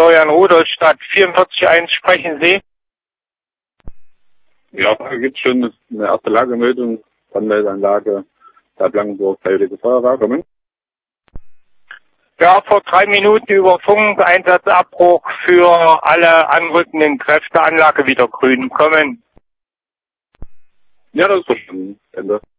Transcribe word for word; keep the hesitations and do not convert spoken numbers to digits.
Florian Rudolstadt, vierundvierzig eins, sprechen Sie? Ja, da gibt es schon eine erste Lagemeldung, Brandmeldeanlage der Blankenburg Freiwillige Feuerwehr kommen. Ja, vor drei Minuten über Funk, Einsatzabbruch für alle anrückenden Kräfte, Anlage wieder grün, kommen. Ja, das ist verstanden. Ende.